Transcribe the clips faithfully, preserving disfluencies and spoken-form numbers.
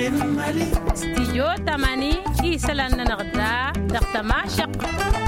استيجو تماني إيسلان نغدا دقتما شق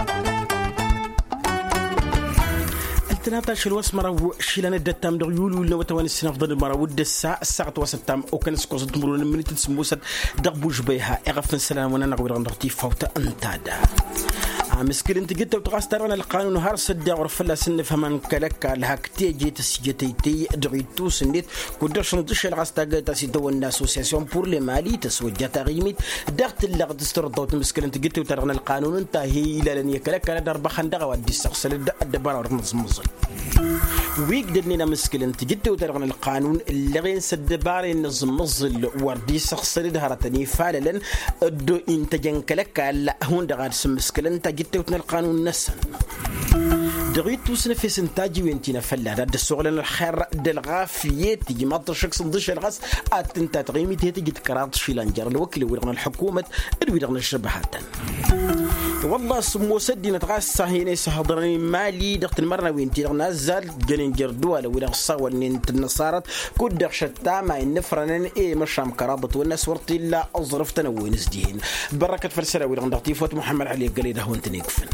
تناطش الوس مرة شيلان الدتام دغيول ولا وتواني السنة فضل المرة ود الساعة الساعة توسطام أو كان سكوز تمرون من تنسموسات دغبوج بيها إغفن سلام وانا نقول غنرتي فوت أنتادا مسكين انت قلت وتغاس ترى القانون هارس الدع ورفلا سن فمن كلك لها كتي جيت سجتيتي دغيتو سنيت كودش ندش الغاس تاغ تاسي دو الاسوسياسيون بور لي مالي تسوجا تغيميت دغت اللي غد تستردوت مسكين انت قلت وترى القانون انت هي الى لن يكلك على درب خندق ودي السقسل الدبار ورمز مزل ويك دنينا مسكين انت قلت وترى القانون اللي غين سدبار النظم مزل وردي السقسل دهرتني فعلا دو انت جنكلك لا هون دغار مسكين انت جتوتنا القانون نسن دغيتو سنفس انتاجي وانتنا فلا هذا السؤال الخير دلغافيات تجي ما تشخص ضش الغاز اتنتا تغيمي تيجي تكرات شيلانجر الوكيل ورغنا الحكومه ادوي الشبهات والله سمو سدي نتغاس صهيني سهضرني مالي دقت المرنا وينتي نازل جننجر دوله ولا صور نت النصارى كود دخشتا ما نفرن اي مشام كرابط والناس ورتي لا اظرف تنوين سدين بركه فرسره ورغنا فوت محمد علي قليده هو انت نيكفن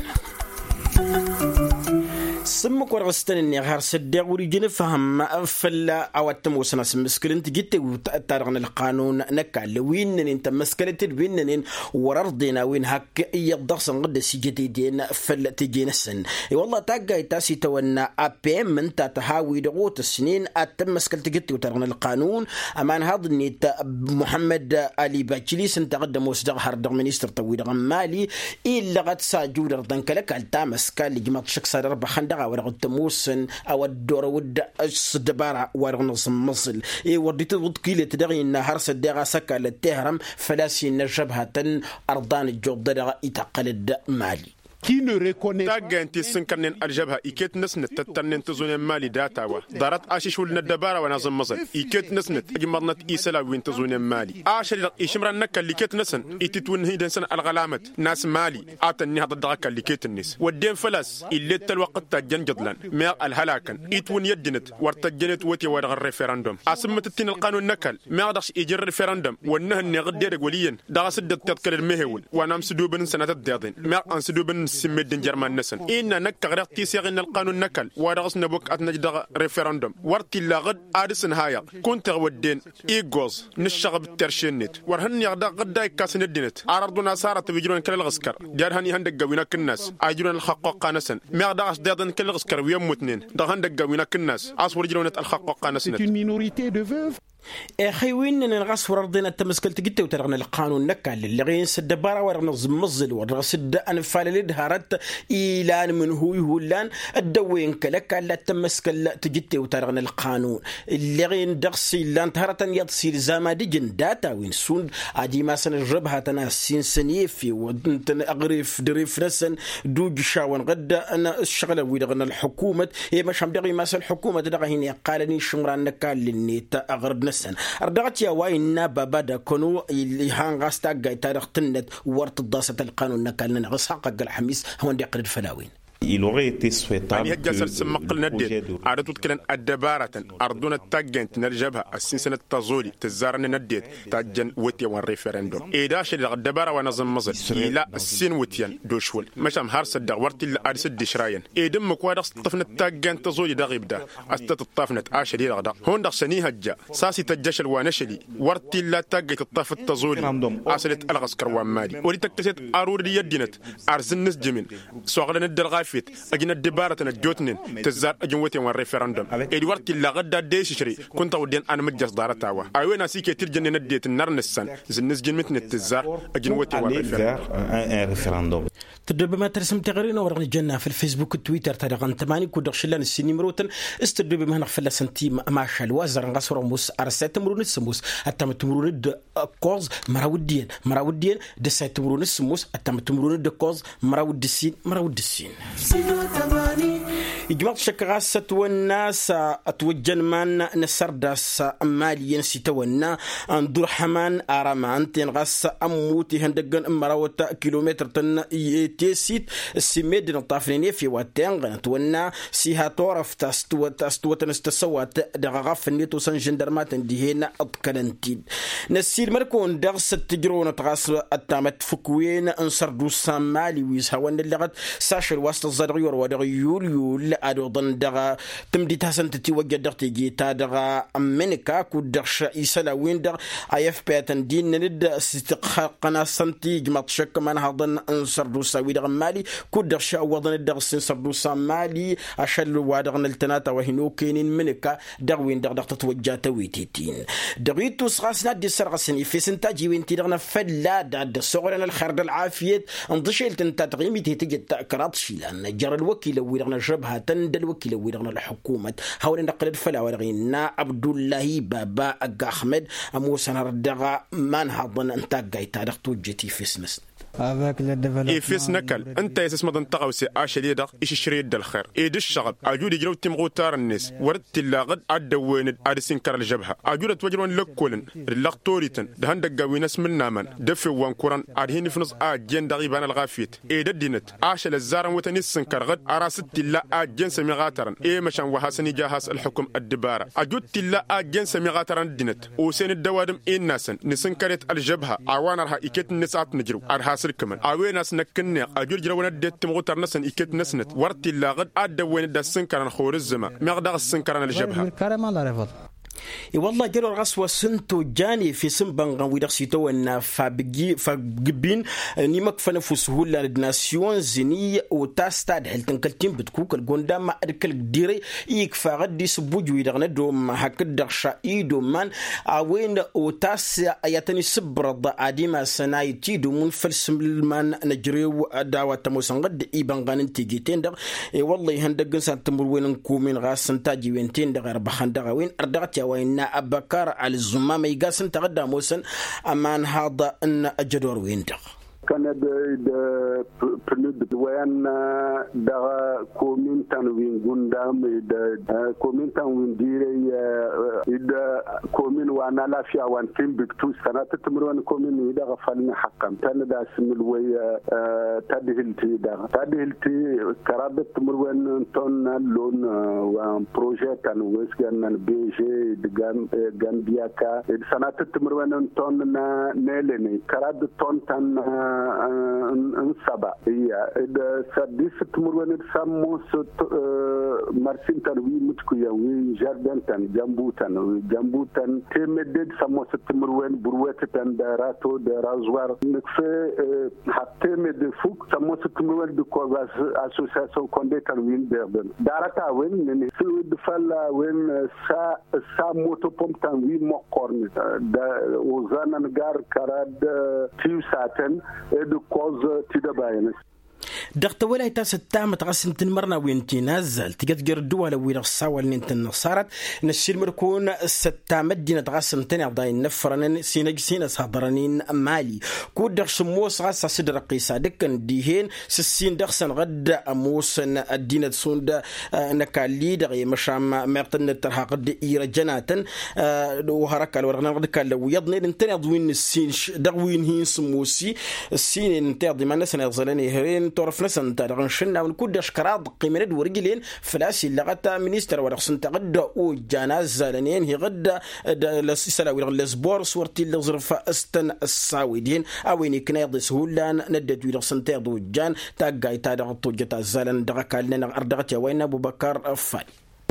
سمك ورغستن إني غير صدق وريجين فهم فلا أوتم وسنا سمسكل أنت جت وترغن القانون نكال وين أنت مسكلت وين ورردنا وين هك يضخصن قد سجديدين فلا تجين السن والله تاجي تاسي تونا أبيم من تتهاوي ضغوط السنين أتم مسكلت جت وترغن القانون أمان هذا النيت محمد علي باجليس أنت قدم وصدق هرد منيستر طويل غمالي إلا قد ساجود رضن كلك على مسكال لجماعة شخص ربع خندق ورغد تموسن أو الدور ود الصدبارة ورغنص مصل إيه وديت ود كيلة تدغي النهار صدقة سكا للتهرم فلاسي نجبهة أرضان الجودة يتقلد مالي qui ne reconnaît تاجنتي سنكرن الجبهه ايكيت نسنت تتنن تزون مالي داتاوا دارت اشيشول ندبارا ونظم مصل ايكيت نسنت جمرنت ايسلا وين تزون مالي اشري ايشمرنك اللي كيت نسن ايتتون هيدن سن الغلامت ناس مالي اتني هذا الدغك اللي كيت الناس ودين فلس اللي الوقت تاجن جدلان مير الهلاكن ايتون يدنت ورتجنت وتي ورغ الريفراندوم اسمت التين القانون نكل ما داش يجي الريفراندوم ونه نغدير وليا داس التذكر المهول وانا مسدوبن سنه الدادين ما انسدوبن سمدن جرمان نسن إن نكغرق تيسيغن القانون نكل ورغسنا بوك أتنجد ريفراندوم ورتي لاغد آدسن هايا كنت غودين إيغوز نشغب الترشينيت ورهن يغدا غدا يكاسن الدينت عرضنا سارة بيجرون كل الغسكر ديارهن هندق وينك الناس أجرون الحقوق نسن ما يغداش ديادن كل الغسكر ويوم اتنين دهندق وينك الناس أصور جرون الحقوق نسن اخي وين نغاس ورضينا تمسكلت قلت وترغنا القانون نكال اللي غين سد بارا ورغنا زمزل ورغ سد انفال دهارت ايلان من هو يهولان الدوين كلك لا تمسكل تجتي وترغنا القانون اللي غين دغسي لان تهرت يضسي زمادي جنداتا وين سون ادي ما سنجربها تنا سين سنيفي وانت اغريف دريف نسن دوج شاون غدا انا الشغله ويدغنا الحكومه هي مش مدغي ما الحكومه دغهني قالني شمران نكال للنيت اغرب نسن أردغت يا وين بابا كونوا اللي هانغاستا جاي تاريخ تنت ورت الضاسة القانون نكالنا غص حق الحميس هو ندي قرد فلاوين il aurait été souhaitable que le projet de عادت كلن الدبارة أرضنا تجنت نرجبها السنسنة تزولي تزارن نديت تجن وتي والريفرندوم إذا شد الدبارة ونظم مصر إلى السن وتيان دوشول مشام هارس الدغورت اللي أرس الدشراين إذا مكوارس طفنة تجن تزولي دغيب ده أستت الطفنة عشري رغدا هون دخسني هجا ساسي تجش الوانشلي ورت لا تجت الطف التزولي أصلت الغسكر ومالي ولتكتست أرور يدينت أرز الناس جمين سوغلنا الدرغاف أجن الدبارة الجوتنين تزار أجنوتي والريفراندوم إدوارد اللي غدا ديش شري كنت أودين أنا متجس دارتاوا أيوة ناسي كتير جن نديت النار نسان زنس جنمتني التزار أجنوتي والريفراندوم تدرب ما ترسم تغرين ورغني جنة في الفيسبوك والتويتر ترغن تماني كودر شلان السنين مروتن استدرب ما نغفل سنتي ماشا الوزر نغسر موس أرسات مرون السموس أتم تمرون الد كوز مراودين مراودين دسات تمرون السموس أتم تمرون الد كوز مراود السين مراود السين جماعة شكراسة والناس أتوجن من نسرداس ماليا ستونا أندور حمان أرامان تنغاس أموتي هندقن مراوة كيلومتر تن يتيسيت السميد نطافريني في واتين غنتونا سيها طورف تستوى تستوى تنستسوات دغاف النيتو سان جندرمات ديهنا أتكلنتين نسير مركون درس تجرون تغاس التامت فكوين انسردو سامالي ويس هوان اللغت ساشر واسط الزرغيور ودغيول يول أدو ضن دغا تمدي تحسن تتوجد دغتي جيتا دغا أمنيكا كودرش إيسالا وين دغ أيف بيتن دين ند استقاقنا سنتي جمع شك من هضن انسردو ساوي دغ مالي كودرش أوضن دغ سنسردو سامالي أشل وادغن التناتا وهنو كينين منيكا دغ وين دغ دغ تتوجد تويتين دغيتو سغاسنا دي سرغسني في سنتاجي وين تدغنا فلا داد صغرنا الخرد العافية انضشيل تنتاتغيمي تيتجي التأكرات شيلان جرى الوكيل ويرغنا جبهة تند الوكيل ويرغنا الحكومة هاولنا نقلد فلا ورغينا عبد الله بابا أقا أحمد أموسى نردغا من هضن انتاق قايتا دغتو جيتي في سنس إيفيس نكال أنت يسمى دنتقوسي عشري دق إيش شريد دالخير إيد الشغب أجود يجرو تيمغو تار الناس ورد تلاقد عدوين عدسين كار الجبهة أجود توجرون لكولن اللقطوريتن دهن دقاوين اسم النامن دفي وان كوران عدهين في نص آجين دغيبان الغافيت إيد الدينت عاشل الزارن وتنسن كارغد أراست تلا آجين سمي غاترن إيه مشان وحاسني جاهز الحكم الدبارة أجود تلا آجين سمي غاترن الدينت وسين الدوادم إيه ناسن نسن كارت الجبهة عوانرها إيكت النسات نجرو كمان أويناس نكني أجور جروانا ديت مغتر نسن إكيت نسنت ورتي اللاغد أدى وين دا السنكران خور الزما مغدغ السنكران الجبهة اي والله جرو الغسوة سنتو جاني في سنبان ويدغ سيتو ان فابجي فجبين نيمك فنفو سهولة الناسيون زينية وتاستاد هل تنكلتين بتكوك الجوندا ما أركل ديري إيك فغدي سبوج ويدغ ندو ما هكدر شايدو من أوين وتاس أياتني سبرد عديما سناي تيدو من فلسمان نجريو دعوة تموسن قد إيبان غانن تيجيتين دغ اي والله هندقن سانتمر وين نكومين غاسن تاجي وينتين دغ ربخان دغ وين أردغت وإن أبكر على الزمام يقاسن تغدى موسن أمان هذا أن أجدور ويندغ كان د پرند وين دا كومين تنوين قندام دا كومين تنوين ديري دا كومين وانا لا فيها وان تيم بكتوس سنة تمرون كومين دا غفلنا حقا تانا دا اسم الوي تادهلتي دا تادهلتي كرادة تمرون تون لون وان بروجي كان ويسكن بيجي دغان غامبياكا سنة تمرون تون نيلني كرادة تون تان انصبا هي اذا سديس تمرون سموس مارسين تنوي متكويا وي جاردن تن جامبوتن جامبوتن تمدد سموس تمرون بروات تن داراتو درازوار نكفي حتى مد فوق سموس تمرون دو كوباس اسوسياسيون كونديتن وين دردن دارتا وين ني سلو دفلا وين سا سا موتو بوم تن وي موكورن دا وزانا نغار كراد تيو ساتن ادو كوز تدباينس دغت ولا تاس التام تغسم تنمرنا وين تنزل تقدر الدول وين الصاول نين صارت نشيل مركون الستام مدينه تغسم تاني ضاين نفرن سينج سينا صابرنين مالي كود دغش موس غاس صدر قيسا دكن ديهين سسين دغسن غد موسن الدينه سوند نكالي دغي مشام مرتن ترها قد اير جناتن وهرك الورغنا غد كالو يضني تاني ضوين السين دغوين هين سموسي السين تاضي ما ناس نزلني هرين طرف نسن ترغن شنا ونكود اشكراد قيمند ورجلين فلاسي لغتا مينستر ورخصن تغدى او جناز لنين هي غدا لسلا ويرغ لزبور صورتي لظرف استن الساويدين اويني كنايض سهولان ندد ويرخصن تاضو جان تاغاي تاغ توجتا زالن دغكالنا اردغت وين ابو بكر فادي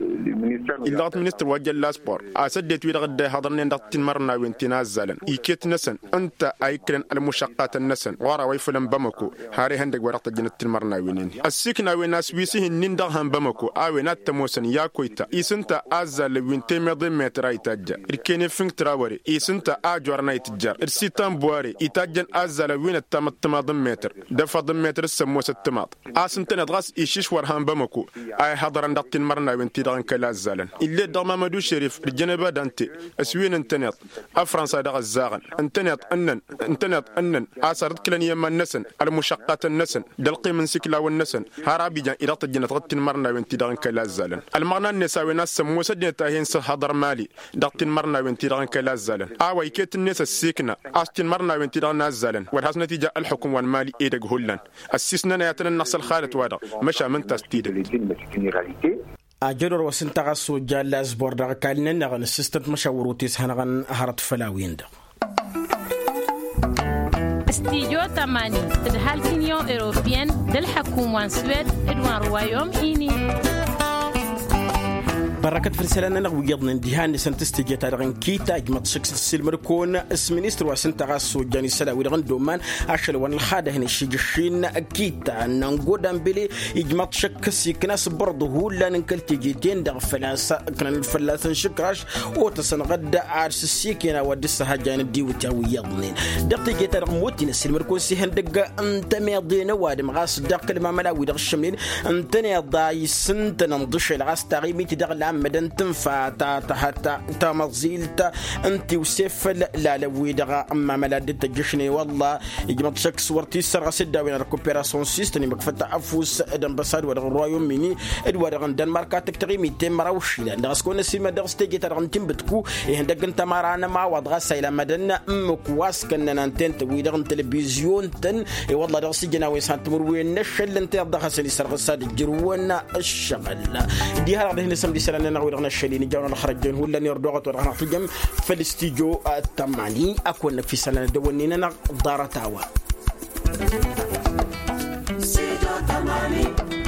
إلا منستر وجه الاسبور أسدت ويرغد هضرنا ندت مرنا وانتنازلا إيكيت نسن أنت أيكلن المشقات النسن ورا ويفلن بمكو هاري هندق ورقت جنة المرنا وينين السكنة ويناس ويسيه نندغهم بمكو أوينات تموسن يا كويتا إيسنتا أزال وينتمي ضمت راي تاجا إركيني فنك تراوري إيسنتا أجورنا يتجار إرسيتان بواري إتاجن أزال وين التمت تما ضمتر دفع ضمتر السموس التماط أسنتنا دغاس إيشيش ورهم بمكو أي هضر ندت المرنا وانتي دغن كلاز زالن اللي دغما مدو شريف الجنبه دانتي اسوين انترنت افرنسا دغ الزاغن انترنت انن انترنت انن اثرت كلن يما النسن المشقات النسن دلقي من سكلا والنسن هرابي جان الى تجن تغتن مرنا وانت دغن كلا زالن المرنا النساء ناس موسد تاهين حضر مالي دغتن مرنا وانت دغن كلا زالن اوا يكيت الناس السكنه استن مرنا وانت دغن زالن والحس نتيجه الحكم والمالي ايدغ هولن السيسنا ياتن النص الخالد وادا مشى من تستيد أجرر وسنتغ السوجا لازبور دغ كالنا نغن السيستم مشاوروتيس هنغن هرت فلاوين دغ استيجو تماني تدهال سينيون إيروبيان دل حكومة سويد إدوان روايوم إيني بركة فرسلنا نغويضنا اندهان سنتستجي تارغن كيتا اجمط شكس السلمر كون اسمينيستر واسنتغا السوجاني سلاوي رغن دومان عشل وان الخادة هنا الشجشين كيتا ننقودان بلي اجمط شكس يكناس برضو هو لا ننكل تيجيتين دغ فلاسة كان الفلاسة شكراش وتسن غدا عارس السيكينا ودسها جان الديو تاويضنين دغ تيجي تارغ موتين السلمر كون سيهن دقا انت ميضين وادم غاس دغ كلمة ملاوي دغ الشملين انتني ضاي سنتنا نضش الغاس تغيمي تدغ مدن تنفع تا تا تا مزيلتا انت وسيف لا لوي دغا اما ملاد تجشني والله يجمع شك صورتي سرغ سدا وين ريكوبيراسيون سيستم مكفتا افوس امباساد ودغ الرويوم ميني ادوار غن دنمارك تكتري ميتين مراوش لا دغسكون سيما دغستيجي ترغن تمبتكو يهندق انت مارانا ما وضغ سايلا مدن امكواس كننا انت ويدغن تلفزيون تن والله دغسي جناوي سانت مروين نشل انت دغ سلي سرغ ساد جرونا الشغل دي هذا هنا سم دي سلام نغويرنا الشليني جاونا خرجين هو اللي يردوغت ورغنا في الجم في الاستيجو التماني أكون في سنة دونينا نغ دارتاوا